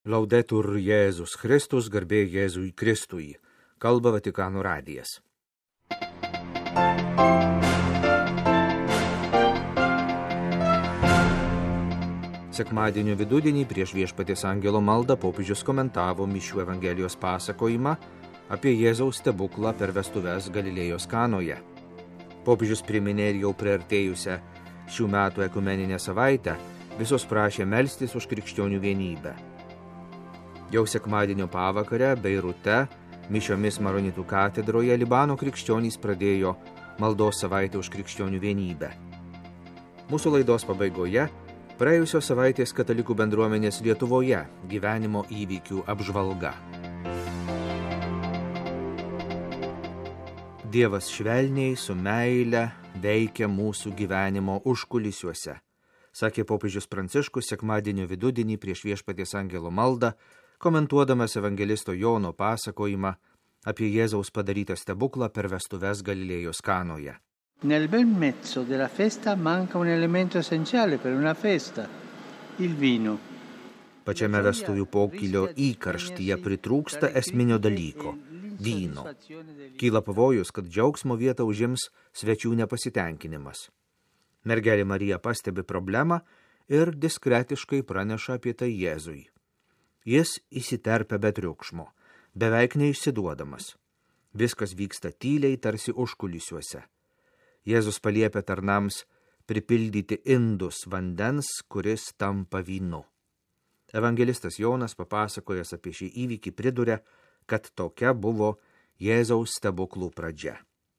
Laudetur Jėzus Kristus, garbė Jėzui Kristui, kalba Vatikano radijas. Sekmadienio vidudienį prieš Viešpaties angelo maldą popiežius komentavo mišių Evangelijos pasakojimą apie Jėzaus stebuklą per vestuves Galilėjos Kanoje. Popiežius priminė ir jau priartėjusią šių metų ekumeninę savaitę, visos prašė melstis už krikščionių vienybę. Jau sekmadienio pavakarę Beirute, mišiomis Maronitų katedroje, Libano krikščionys pradėjo maldos savaitę už krikščionių vienybę. Mūsų laidos pabaigoje praėjusios savaitės katalikų bendruomenės Lietuvoje gyvenimo įvykių apžvalga. Dievas švelniai su meile veikia mūsų gyvenimo užkulisiuose, sakė popiežius Pranciškus sekmadienio vidudienį prieš Viešpaties angelo maldą, komentuodamas evangelisto Jono pasakojimą apie Jėzaus padarytą stebuklą per vestuves Galilėjos Kanoje. Nel bel mezzo della festa manca un elemento essenziale per una festa, il vino. Pačiame vestuvių pokylio įkarštyje pritrūksta esminio dalyko – vyno. Kyla pavojus, kad džiaugsmo vietą užims svečių nepasitenkinimas. Mergelė Marija pastebi problemą ir diskretiškai praneša apie tai Jėzui. Jis įsiterpia be triukšmo, beveik neišsiduodamas. Viskas vyksta tyliai, tarsi užkulisiuose. Jėzus paliepia tarnams pripildyti indus vandens, kuris tampa vynu. Evangelistas Jonas, papasakojęs apie šį įvykį, priduria, kad tokia buvo Jėzaus stebuklų pradžia.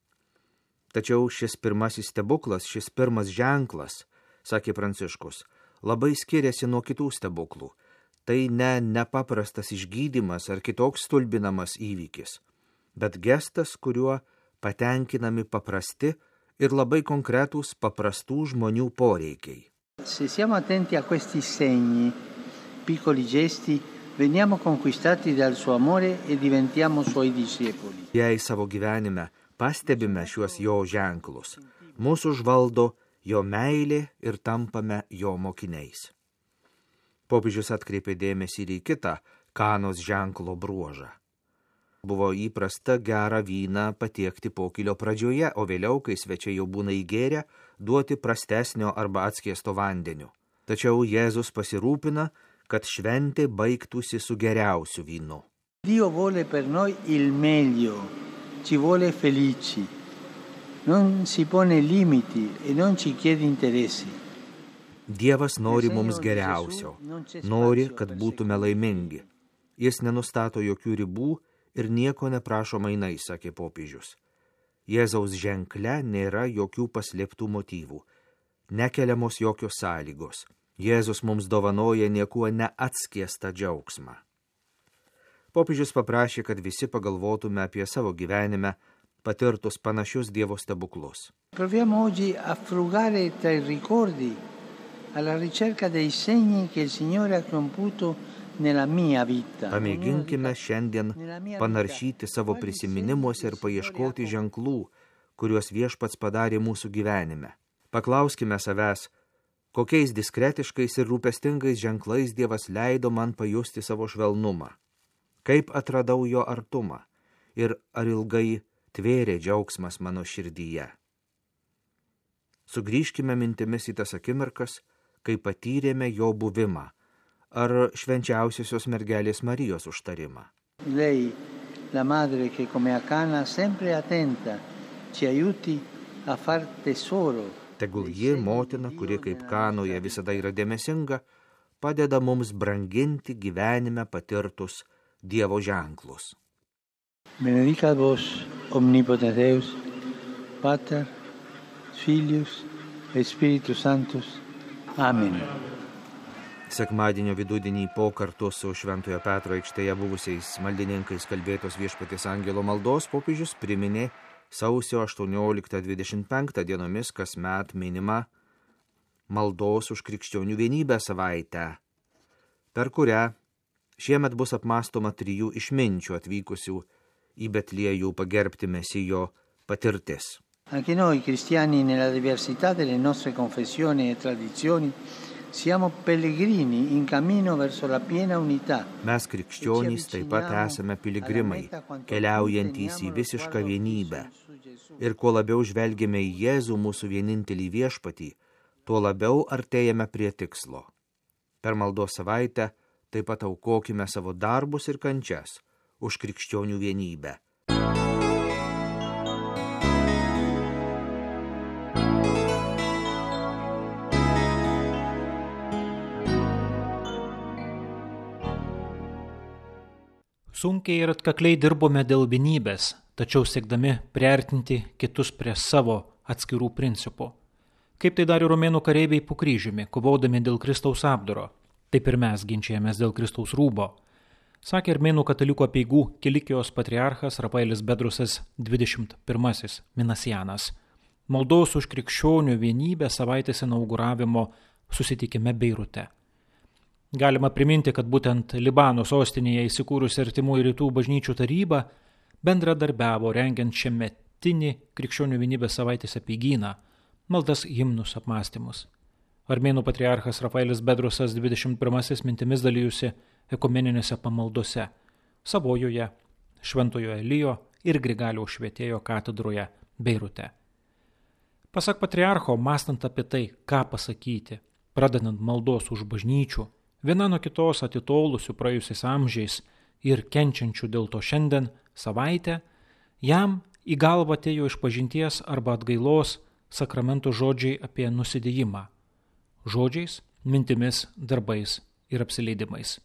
Tačiau šis pirmasis stebuklas, šis pirmas ženklas, sakė Pranciškus, labai skiriasi nuo kitų stebuklų. Tai ne nepaprastas išgydymas ar kitoks stulbinamas įvykis, bet gestas, kuriuo patenkinami paprasti ir labai konkretūs paprastų žmonių poreikiai. Se siamo attenti a questi segni, piccoli gesti, veniamo conquistati dal suo amore e diventiamo suoi discepoli. Jei savo gyvenime pastebime šiuos jo ženklus, mūsų užvaldo jo meilė ir tampame jo mokiniais. Popiežius atkreipė dėmesį ir į kitą Kanos ženklo bruožą. Buvo įprasta gerą vyną patiekti pokylio pradžioje, o vėliau, kai svečiai jau būna įgėrę, duoti prastesnio arba atskiesto vandeniu. Tačiau Jėzus pasirūpina, kad šventė baigtųsi su geriausiu vynu. Dio vuole per noi il meglio, ci vuole felici, non si pone limiti e non ci chiede interessi. Dievas nori mums geriausio, nori, kad būtume laimingi. Jis nenustato jokių ribų ir nieko neprašo mainais, sakė popiežius. Jėzaus ženkle nėra jokių paslėptų motyvų, nekeliamos jokios sąlygos. Jėzus mums dovanoja niekuo neatskiestą džiaugsmą. Popiežius paprašė, kad visi pagalvotume apie savo gyvenime patirtus panašius Dievo stebuklus. Proviamo oggi a frugare tra i ricordi alla ricerca dei segni che il Signore ha compiuto nella mia vita. Pamėginkime šiandien panaršyti savo prisiminimuose ir paieškoti ženklų, kuriuos Viešpats padarė mūsų gyvenime. Paklauskime savęs, kokiais diskretiškais ir rūpestingais ženklais Dievas leido man pajusti savo švelnumą. Kaip atradau jo artumą ir ar ilgai tvėrė džiaugsmas mano širdyje. Sugrįžkime mintimis į tas akimirkas, kai patyrėme jo buvimą, ar švenčiausiosios mergelės Marijos užtarimą. Lei, la madre che come a Cana sempre attenta, ci aiuti a far tesoro. Tegul ji, motina, kuri kaip Kanoje visada yra dėmesinga, padeda mums branginti gyvenime patirtus Dievo ženklus. Benedicat vos, omnipotens Deus, Pater, Filius et Spiritus Sanctus. Amen. Sekmadienio vidudienį po kartu su Šventojo Petro aikštėje buvusiais maldininkais kalbėtos Viešpaties angelo maldos popiežius priminė sausio 18-25 dienomis kasmet minimą maldos už krikščionių vienybę savaitę, per kurią šiemet bus apmąstoma 3 išminčių atvykusių į Betliejų pagerbti Mesijo patirtis. Anche noi cristiani, nella diversità delle nostre confessioni e tradizioni, Siamo pellegrini in cammino verso la piena unità. Mes krikščionys taip pat esame piligrimai, keliaujantys į visišką vienybę. Ir kuo labiau žvelgiame į Jėzų, mūsų vienintelį viešpatį, tuo labiau artėjame prie tikslo. Per maldos savaitę taip pat aukokime savo darbus ir kančias už krikščionių vienybę. Sunkiai ir atkakliai dirbome dėl vienybės, tačiau siekdami priartinti kitus prie savo atskirų principų. Kaip tai darė romėnų kareiviai po kryžiumi, kovodami dėl Kristaus apdaro, taip ir mes ginčijamės dėl Kristaus rūbo. Sakė armėnų katalikų apeigų Kilikijos patriarchas Rafaelis Bedrusas 21 Minasianas. Maldos už krikščionių vienybę savaitės inauguravimo susitikime Beirute. Galima priminti, kad būtent Libano sostinėje įsikūrusi Artimųjų rytų bažnyčių taryba bendradarbiavo rengiant šiemetinį krikščionių vienybės savaitės apeigyną, maldas, himnus, apmąstymus. Armėnų patriarchas Rafaelis Bedrusas 21 mintimis dalyjusi ekumeninėse pamaldose Savojoje, Šventojo Elijo ir Grigaliaus Švietėjo katedroje Beirute. Pasak patriarcho, mąstant apie tai, ką pasakyti, pradedant maldos už bažnyčių, viena nuo kitos atitolusių praėjusiais amžiais ir kenčiančių dėl to šiandien savaitę, jam į galvą atėjo išpažinties arba atgailos sakramento žodžiai apie nusidėjimą. Žodžiais, mintimis, darbais ir apsileidimais.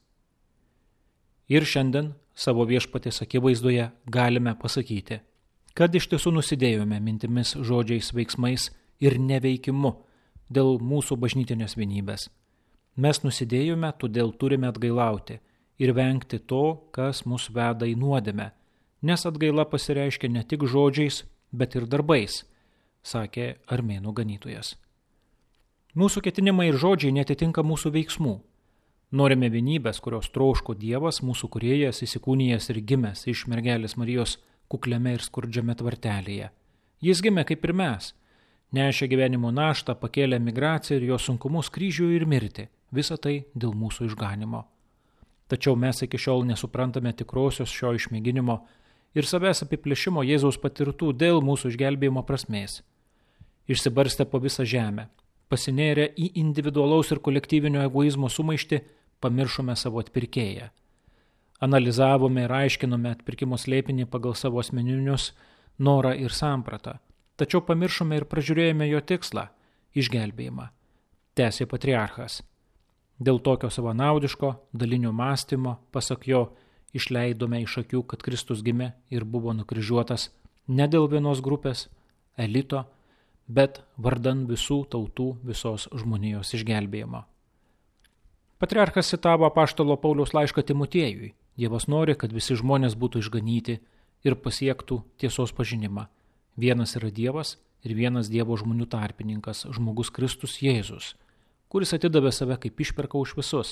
Ir šiandien savo viešpaties akivaizdoje galime pasakyti, kad iš tiesų nusidėjome mintimis, žodžiais, veiksmais ir neveikimu dėl mūsų bažnytinės vienybės. Mes nusidėjome, todėl turime atgailauti ir vengti to, kas mus veda į nuodėmę, nes atgaila pasireiškia ne tik žodžiais, bet ir darbais, sakė armėnų ganytojas. Mūsų ketinimai ir žodžiai netitinka mūsų veiksmų. Norime vienybės, kurios troško Dievas, mūsų kūrėjas, įsikūnijęs ir gimęs iš mergelės Marijos kukliame ir skurdžiame tvartelėje. Jis gimė kaip ir mes, nešė gyvenimo naštą, pakėlė migraciją ir jos sunkumus, kryžių ir mirtį. Visa tai dėl mūsų išganimo. Tačiau mes iki šiol nesuprantame tikrosios šio išmėginimo ir savęs apiplėšimo Jėzaus patirtų dėl mūsų išgelbėjimo prasmės. Išsibarstę po visą žemę, pasinėrę į individualaus ir kolektyvinio egoizmo sumaištį, pamiršome savo atpirkėją. Analizavome ir aiškinome atpirkimo slėpinį pagal savo asmeninius norą ir sampratą, tačiau pamiršome ir pražiūrėjome jo tikslą – išgelbėjimą. Tęsė patriarchas. Dėl tokio savanaudiško, dalinio mąstymo, pasak jo, išleidome iš akių, kad Kristus gimė ir buvo nukryžiuotas ne dėl vienos grupės, elito, bet vardan visų tautų, visos žmonijos išgelbėjimo. Patriarchas citavo apaštalo Pauliaus laišką Timotiejui. Dievas nori, kad visi žmonės būtų išganyti ir pasiektų tiesos pažinimą. Vienas yra Dievas ir vienas Dievo žmonių tarpininkas, žmogus Kristus Jėzus, kuris atidavė save kaip išperka už visus.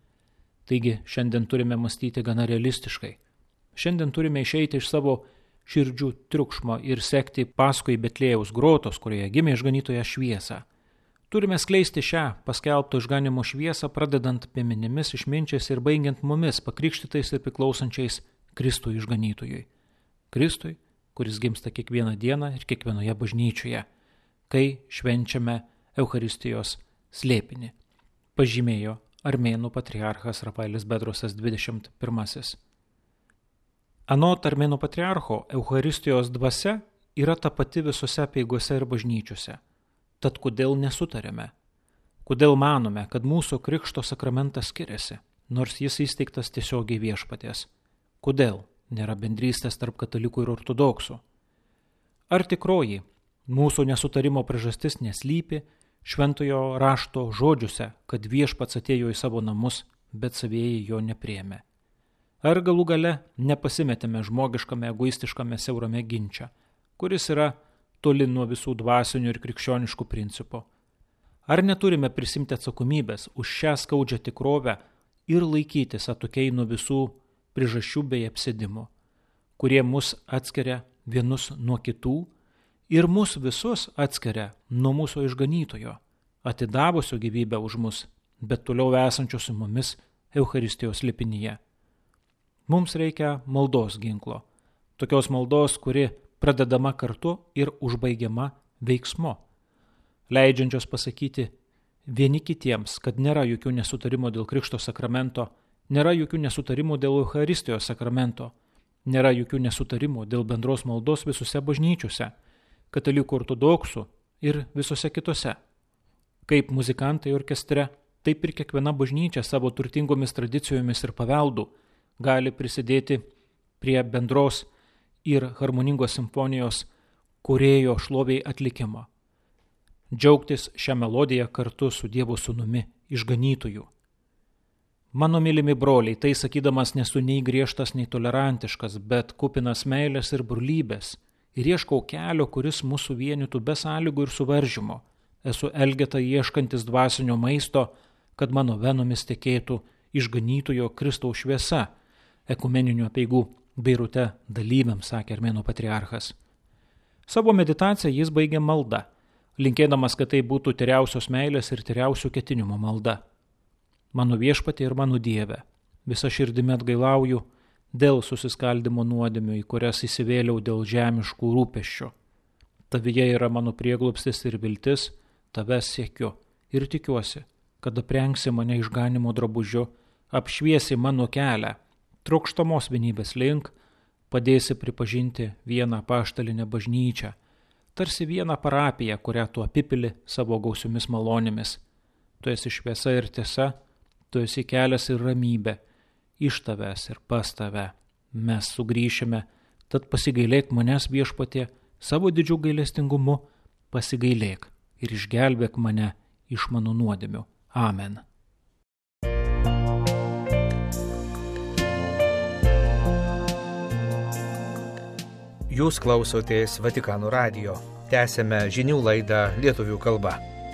Taigi, šiandien turime mąstyti gana realistiškai. Šiandien turime išeiti iš savo širdžių triukšmo ir sekti paskui Betlėjaus grotos, kurioje gimė išganytoja šviesą. Turime skleisti šią paskelbto išganimo šviesą, pradedant piemenimis, išminčiais ir baigiant mumis, pakrikštytais ir priklausančiais Kristui išganytojui. Kristui, kuris gimsta kiekvieną dieną ir kiekvienoje bažnyčioje, kai švenčiame Eucharistijos slėpinį, pažymėjo armėnų patriarchas Rafaelis Bedrusas 21. Anot armėnų patriarcho, Eucharistijos dvasia yra ta pati visose apeigose ir bažnyčiose. Tad kodėl nesutarėme? Kodėl manome, kad mūsų krikšto sakramentas skiriasi, nors jis įsteigtas tiesiogiai viešpaties? Kodėl nėra bendrystės tarp katalikų ir ortodoksų? Ar tikroji mūsų nesutarimo priežastis neslypi šventojo rašto žodžiuose, kad viešpats atėjo į savo namus, bet savieji jo nepriėmė? Ar galų gale nepasimetėme žmogiškame, egoistiškame, siaurame ginče, kuris yra toli nuo visų dvasinių ir krikščioniškų principų? Ar neturime prisimti atsakomybės už šią skaudžią tikrovę ir laikytis atokiai nuo visų priežasčių bei apsėdimų, kurie mus atskiria vienus nuo kitų ir mus visus atskiria nuo mūsų išganytojo, atidavusio gyvybę už mus bet toliau esančios su mumis Eucharistijos lipinyje. Mums reikia maldos ginklo. Tokios maldos, kuri pradedama kartu ir užbaigiama veiksmu, leidžiančios pasakyti vieni kitiems, kad nėra jokių nesutarimų dėl Krikšto sakramento, nėra jokių nesutarimų dėl Eucharistijos sakramento, nėra jokių nesutarimų dėl bendros maldos visose bažnyčiose, katalikų ortodoksų ir visose kitose. Kaip muzikantai orkestre, taip ir kiekviena bažnyčia savo turtingomis tradicijomis ir paveldu gali prisidėti prie bendros ir harmoningos simfonijos kūrėjo šloviai atlikimo. Džiaugtis šią melodiją kartu su Dievo sūnumi išganytoju. Mano mylimi broliai, tai sakydamas nesu nei griežtas, nei tolerantiškas, bet kupinas meilės ir brolybės ir ieškau kelio, kuris mūsų vienytų be sąlygų ir suvaržymo. Esu elgeta ieškantis dvasinio maisto, kad mano venomis tekėtų išganytojo Kristaus šviesa, ekumeninių apeigų Beirute dalyviams, sakė Armėnų patriarchas. Savo meditaciją jis baigė malda, linkėdamas, kad tai būtų tyriausios meilės ir tyriausių ketinimo malda. Mano viešpatie ir mano Dieve, visa širdimi atgailauju dėl susiskaldimo nuodėmių, į kurias įsivėliau dėl žemiškų rūpesčių. Tavyje yra mano prieglobstis ir viltis, tavęs siekiu ir tikiuosi, kad aprengsi mane išganimo drabužiu, apšviesi mano kelią, trokštamos vienybės link, padėsi pripažinti vieną apaštalinę bažnyčią, tarsi vieną parapiją, kurią tu apipili savo gausiomis malonėmis. Tu esi šviesa ir tiesa, tu esi kelias ir ramybė, iš tavęs ir pas tave. Mes sugrįšime, tad pasigailėk manęs viešpatie, savo didžiu gailestingumu pasigailėk ir išgelbėk mane iš mano nuodėmių. Amen. Jūs klausotės Vatikano radijo. Tęsėme žinių laidą lietuvių kalba.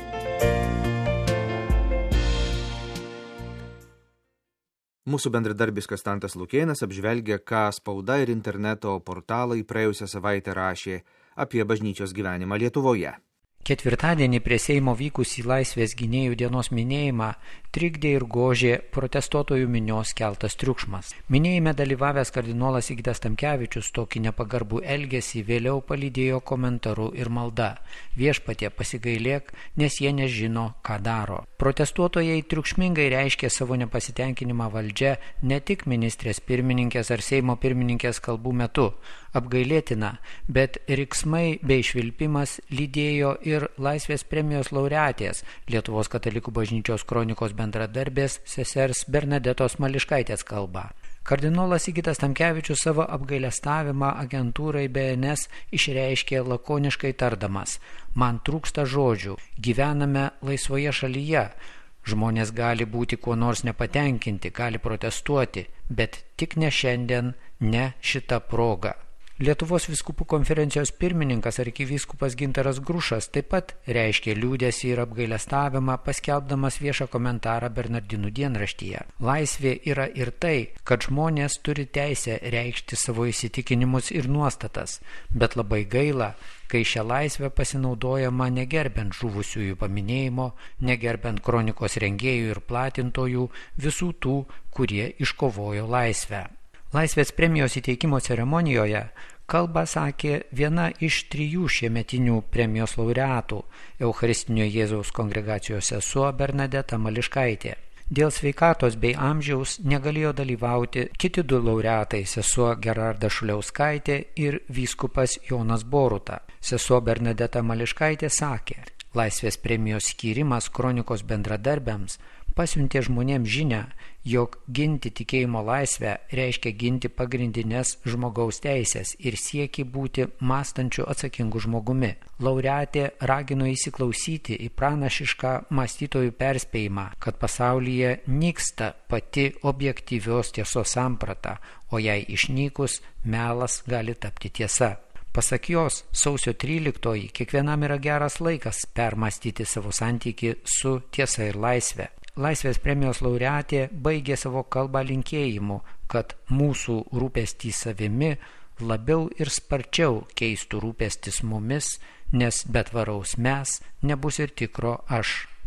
Mūsų bendradarbis Konstantas Lukėnas apžvelgia, ką spauda ir interneto portalai praėjusią savaitę rašė apie bažnyčios gyvenimą Lietuvoje. Ketvirtadienį prie Seimo vykusį Laisvės gynėjų dienos minėjimą trikdė ir gožė protestuotojų minios keltas triukšmas. Minėjime dalyvavęs kardinolas Sigitas Tamkevičius tokį nepagarbų elgesį vėliau palydėjo komentaru ir malda: viešpatie pasigailėk, nes jie nežino, ką daro. Protestuotojai triukšmingai reiškė savo nepasitenkinimą valdžia ne tik ministrės pirmininkės ar Seimo pirmininkės kalbų metu. Apgailėtina, bet riksmai bei švilpimas lydėjo ir Laisvės premijos laureatės, Lietuvos katalikų bažnyčios kronikos bendradarbės sesers Bernadetos Mališkaitės kalbą. Kardinolas Sigitas Tamkevičius savo apgailestavimą agentūrai BNS išreiškė lakoniškai tardamas: man trūksta žodžių, gyvename laisvoje šalyje. Žmonės gali būti kuo nors nepatenkinti, gali protestuoti, bet tik ne šiandien, ne šita proga. Lietuvos vyskupų konferencijos pirmininkas arkivyskupas Gintaras Grušas taip pat reiškė liūdesį ir apgailestavimą, paskelbdamas viešą komentarą Bernardinų dienraštyje. Laisvė yra ir tai, kad žmonės turi teisę reikšti savo įsitikinimus ir nuostatas, bet labai gaila, kai šią laisvę pasinaudojama negerbent žuvusiųjų paminėjimo, negerbent kronikos rengėjų ir platintojų, visų tų, kurie iškovojo laisvę. Laisvės premijos įteikimo ceremonijoje kalbą sakė viena iš 3 šiemetinių premijos laureatų, Eucharistinio Jėzaus kongregacijos sesuo Bernadeta Mališkaitė. Dėl sveikatos bei amžiaus negalėjo dalyvauti kiti 2 laureatai, sesuo Gerarda Šuliauskaitė ir vyskupas Jonas Boruta. Sesuo Bernadeta Mališkaitė sakė: Laisvės premijos skyrimas kronikos bendradarbiams pasiuntė žmonėms žinią, jog ginti tikėjimo laisvę reiškia ginti pagrindinės žmogaus teisės ir siekį būti mąstančiu atsakingu žmogumi. Laureatė ragino įsiklausyti į pranašišką mąstytojų perspėjimą, kad pasaulyje nyksta pati objektyvios tiesos samprata, o jei išnykus, melas gali tapti tiesa. Pasak jos, sausio 13 kiekvienam yra geras laikas permąstyti savo santykį su tiesa ir laisvė. Laisvės premijos laureatė baigė savo kalbą linkėjimu, kad mūsų rūpestį savimi labiau ir sparčiau keistų rūpestis mumis, nes be tvaraus mes nebus ir tikro aš.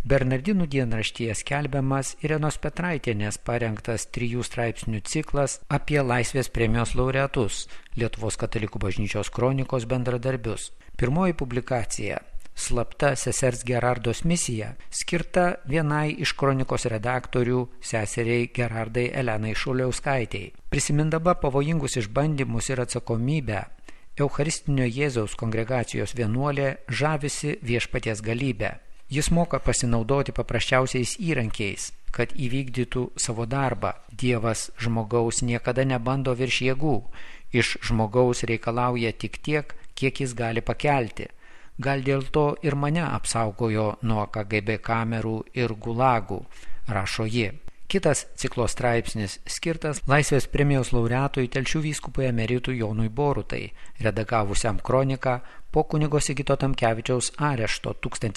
Bernardinų dienraštyje skelbiamas Irenos Petraitienės parengtas 3 straipsnių ciklas apie Laisvės premijos laureatus, Lietuvos katalikų bažnyčios kronikos bendradarbius. Pirmoji publikacija Slapta sesers Gerardos misija, skirta vienai iš kronikos redaktorių seseriai Gerardai Elenai Šuliauskaitei. Prisimindama pavojingus išbandymus ir atsakomybę, Eucharistinio Jėzaus kongregacijos vienuolė žavisi viešpaties galybę. Jis moka pasinaudoti paprasčiausiais įrankiais, kad įvykdytų savo darbą. Dievas žmogaus niekada nebando virš jėgų, iš žmogaus reikalauja tik tiek, kiek jis gali pakelti. Gal dėl to ir mane apsaugojo nuo KGB kamerų ir gulagų, rašo ji. Kitas ciklo straipsnis skirtas Laisvės premijos laureatui Telšių vyskupui emeritui Jonui Borutai, redagavusiam kroniką po kunigo Sigito Tamkevičiaus arešto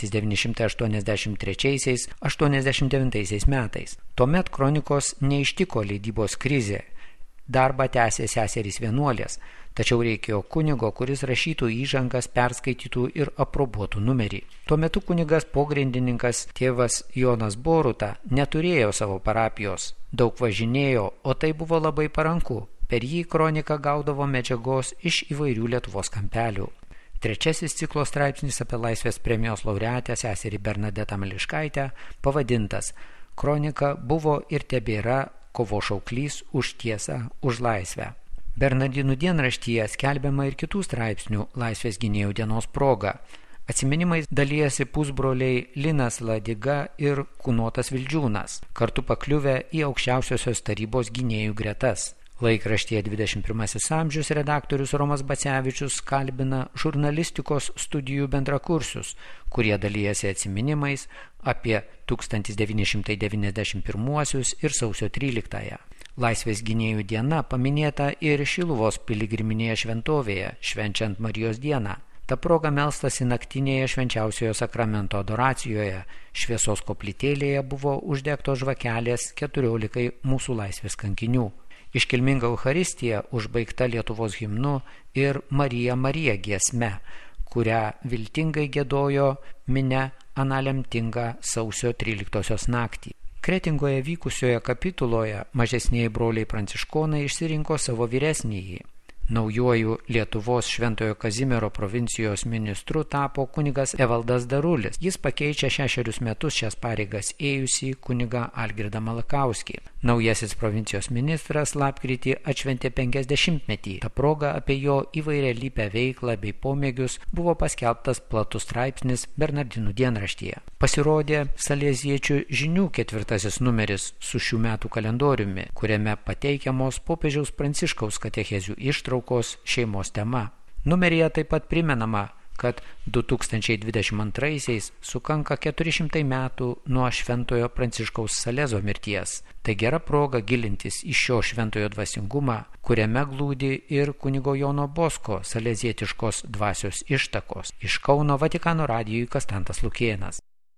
1983–89 metais. Tuomet kronikos neištiko leidybos krizė. Darbą tęsė seserys vienuolės, tačiau reikėjo kunigo, kuris rašytų įžangas, perskaitytų ir aprobuotų numerį. Tuo metu kunigas pogrindininkas tėvas Jonas Boruta neturėjo savo parapijos, daug važinėjo, o tai buvo labai paranku. Per jį kroniką gaudavo medžiagos iš įvairių Lietuvos kampelių. Trečiasis ciklo straipsnis apie Laisvės premijos laureatę seserį Bernadetą Mališkaitę, pavadintas Kronika buvo ir tebėra kovo šauklys už tiesą, už laisvę. Bernardinų dienraštyje skelbiama ir kitų straipsnių Laisvės gynėjų dienos proga. Atsiminimais dalijasi pusbroliai Linas Ladiga ir Kunotas Vildžiūnas, kartu pakliuvę į aukščiausiosios tarybos gynėjų gretas. Laikraštyje 21 amžius redaktorius Romas Bacevičius kalbina žurnalistikos studijų bendrakursius, kurie dalijasi atsiminimais apie 1991 ir sausio 13. Laisvės gynėjų diena paminėta ir Šiluvos piligriminėje šventovėje, švenčiant Marijos dieną. Ta proga melstasi naktinėje švenčiausiojo sakramento adoracijoje. Šviesos koplytėlėje buvo uždegtos žvakelės 14 mūsų laisvės kankinių. Iškilminga Eucharistija užbaigta Lietuvos himnu ir Marija Marija giesme, kurią viltingai giedojo minia aną lemtingą sausio 13 naktį. Kretingoje vykusioje kapituloje mažesnieji broliai pranciškonai išsirinko savo vyresnįjį. Naujuoju Lietuvos Šventojo Kazimiero provincijos ministru tapo kunigas Evaldas Darulis. Jis pakeičia 6 metus šias pareigas ėjusį kunigą Algirdą Malakauskį. Naujasis provincijos ministras lapkritį atšventė 50-metį. Ta proga apie jo įvairialypę veiklą bei pomėgius buvo paskelbtas platus straipsnis Bernardinų dienraštyje. Pasirodė Saleziečių žinių 4 numeris su šių metų kalendoriumi, kuriame pateikiamos popiežiaus Pranciškaus katechezių ištraukos šeimos tema. Numeryje taip pat primenama, kad 2022 sukanka 400 metų nuo Šventojo Pranciškaus Salezo mirties. Tai gera proga gilintis į šio šventojo dvasingumą, kuriame glūdi ir kunigo Jono Bosko salezietiškos dvasios ištakos. Iš Kauno Vatikano radijui Kastantas Lukėnas.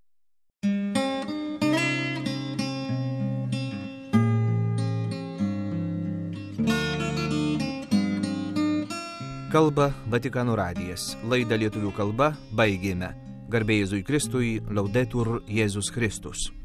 Kalba Vatikano radijas. Laidą lietuvių kalba baigėme. Garbė Jėzui Kristui, Laudetur Jėzus Kristus.